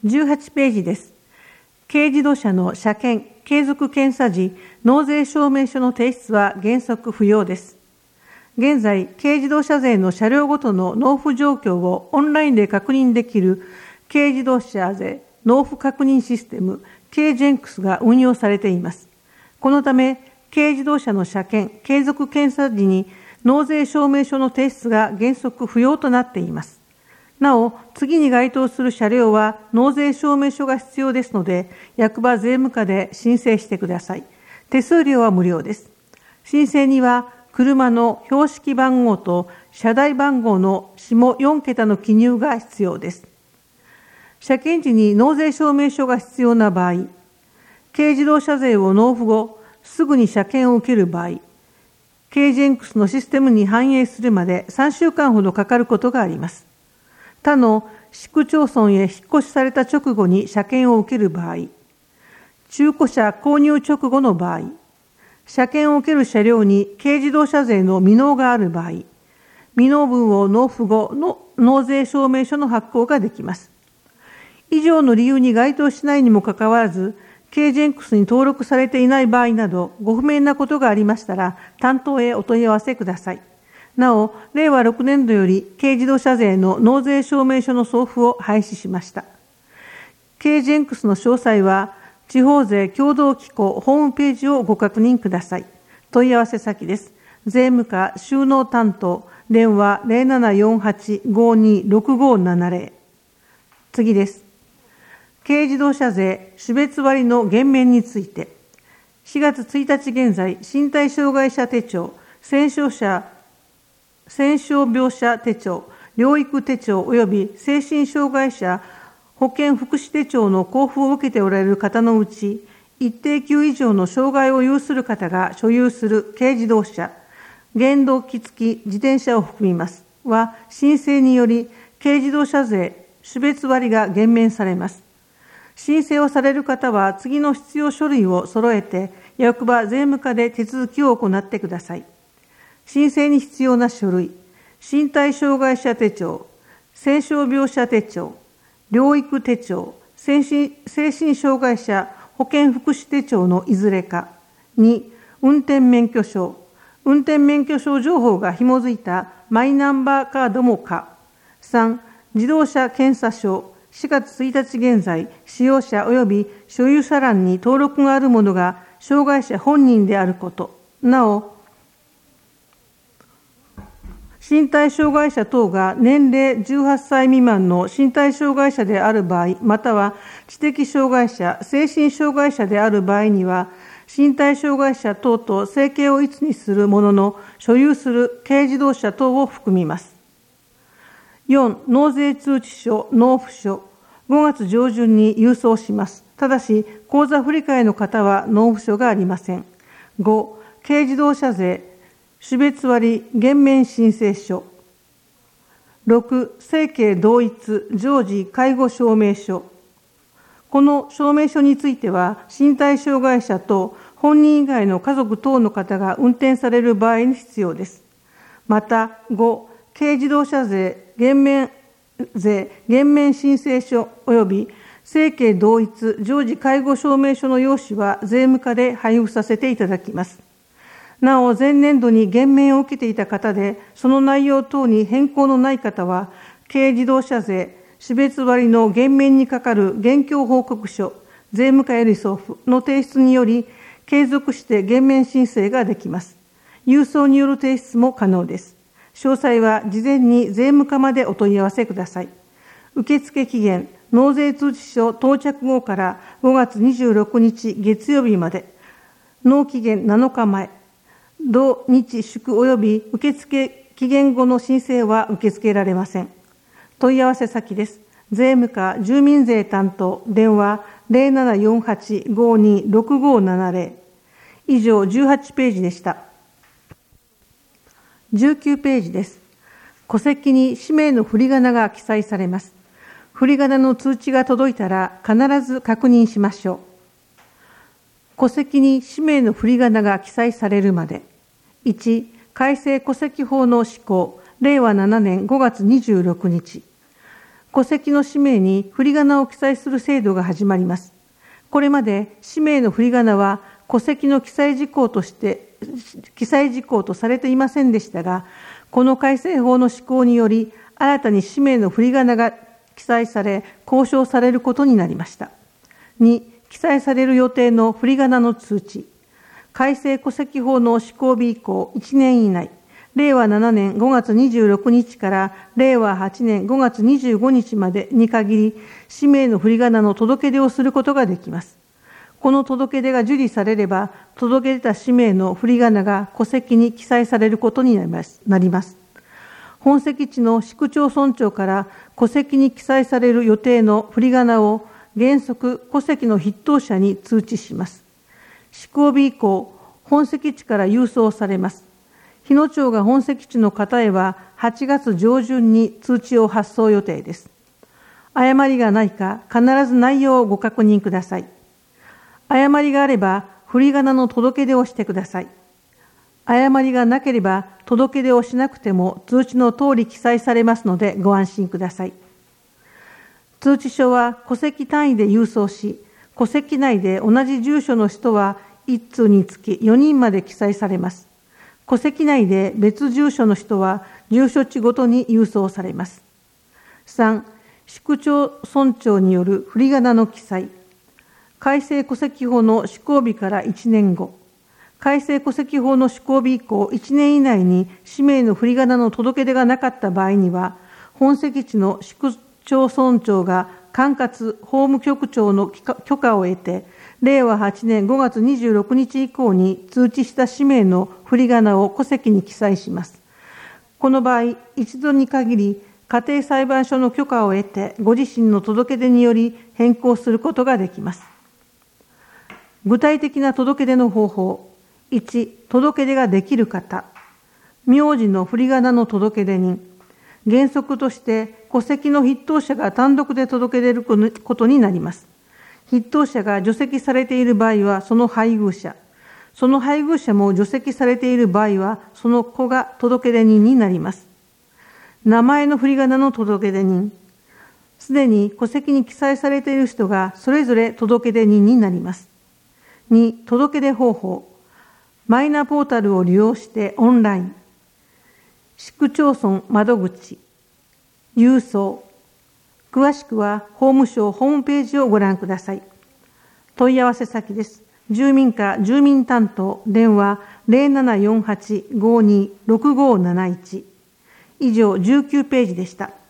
18ページです。軽自動車の車検・継続検査時、納税証明書の提出は原則不要です。現在、軽自動車税の車両ごとの納付状況をオンラインで確認できる軽自動車税納付確認システム、軽ジェンクスが運用されています。このため、軽自動車の車検・継続検査時に納税証明書の提出が原則不要となっています。なお、次に該当する車両は納税証明書が必要ですので、役場税務課で申請してください。手数料は無料です。申請には、車の標識番号と車台番号の下4桁の記入が必要です。車検時に納税証明書が必要な場合、軽自動車税を納付後、すぐに車検を受ける場合、軽ジェンクスのシステムに反映するまで3週間ほどかかることがあります。他の市区町村へ引っ越しされた直後に車検を受ける場合、中古車購入直後の場合、車検を受ける車両に軽自動車税の未納がある場合、未納分を納付後の納税証明書の発行ができます。以上の理由に該当しないにもかかわらず、軽ジェンクスに登録されていない場合など、ご不明なことがありましたら、担当へお問い合わせください。なお、令和6年度より軽自動車税の納税証明書の送付を廃止しました。軽ジェンクスの詳細は、地方税協同機構ホームページをご確認ください。問い合わせ先です。税務課収納担当、電話 0748-526570。次です。軽自動車税種別割の減免について、4月1日現在、身体障害者手帳、戦傷病者手帳、療育手帳及び精神障害者保健福祉手帳の交付を受けておられる方のうち、一定級以上の障害を有する方が所有する軽自動車、原動機付き自転車を含みますは、申請により軽自動車税種別割が減免されます。申請をされる方は次の必要書類を揃えて、役場税務課で手続きを行ってください。申請に必要な書類、身体障害者手帳、精神病者手帳、療育手帳、精神障害者保健福祉手帳のいずれか。2、運転免許証、運転免許証情報が紐づいたマイナンバーカードも可。3、自動車検査証、4月1日現在、使用者及び所有者欄に登録があるものが障害者本人であること。なお、身体障害者等が年齢18歳未満の身体障害者である場合、または知的障害者、精神障害者である場合には、身体障害者等と生計を一にする者の所有する軽自動車等を含みます。4、納税通知書、納付書、5月上旬に郵送します。ただし、口座振替の方は納付書がありません。5、軽自動車税、種別割減免申請書。6、生計同一常時介護証明書。この証明書については、身体障害者と本人以外の家族等の方が運転される場合に必要です。また、5、軽自動車税減免申請書及び生計同一常時介護証明書の用紙は税務課で配布させていただきます。なお、前年度に減免を受けていた方で、その内容等に変更のない方は、軽自動車税種別割の減免にかかる現況報告書、税務課より送付の提出により、継続して減免申請ができます。郵送による提出も可能です。詳細は事前に税務課までお問い合わせください。受付期限、納税通知書到着後から5月26日月曜日まで、納期限7日前、土日祝及び受付期限後の申請は受け付けられません。問い合わせ先です。税務課住民税担当、電話 0748-526570。以上18ページでした。19ページです。戸籍に氏名の振り仮名が記載されます。振り仮名の通知が届いたら必ず確認しましょう。戸籍に氏名の振り仮名が記載されるまで。1、改正戸籍法の施行、令和7年5月26日。 戸籍の氏名に振り仮名を記載する制度が始まります。これまで氏名の振り仮名は戸籍の記載事項とされていませんでしたが、この改正法の施行により、新たに氏名の振り仮名が記載され、公表されることになりました。2、記載される予定の振り仮名の通知。改正戸籍法の施行日以降1年以内、令和7年5月26日から令和8年5月25日までに限り、氏名の振り仮名の届け出をすることができます。この届け出が受理されれば、届け出た氏名の振り仮名が戸籍に記載されることになります。本籍地の市区町村長から戸籍に記載される予定の振り仮名を原則戸籍の筆頭者に通知します。施行日以降、本籍地から郵送されます。日野町が本籍地の方へは8月上旬に通知を発送予定です。誤りがないか必ず内容をご確認ください。誤りがあれば振り仮名の届け出をしてください。誤りがなければ届け出をしなくても通知の通り記載されますのでご安心ください。通知書は戸籍単位で郵送し、戸籍内で同じ住所の人は1通につき4人まで記載されます。戸籍内で別住所の人は住所地ごとに郵送されます。3、市区町村長による振り仮名の記載。改正戸籍法の施行日から1年後、改正戸籍法の施行日以降1年以内に氏名の振り仮名の届け出がなかった場合には、本籍地の市区町村長が管轄法務局長の許可を得て、令和8年5月26日以降に通知した氏名の振り仮名を戸籍に記載します。この場合、一度に限り、家庭裁判所の許可を得て、ご自身の届け出により変更することができます。具体的な届け出の方法。1、届け出ができる方。名字の振り仮名の届け出人。原則として戸籍の筆頭者が単独で届け出ることになります。筆頭者が除籍されている場合はその配偶者、その配偶者も除籍されている場合はその子が届け出人になります。名前の振り仮名の届け出人。すでに戸籍に記載されている人がそれぞれ届け出人になります。2、届け出方法。マイナポータルを利用してオンライン。市区町村窓口。郵送。詳しくは法務省ホームページをご覧ください。問い合わせ先です。住民課住民担当電話 0748-526571。以上19ページでした。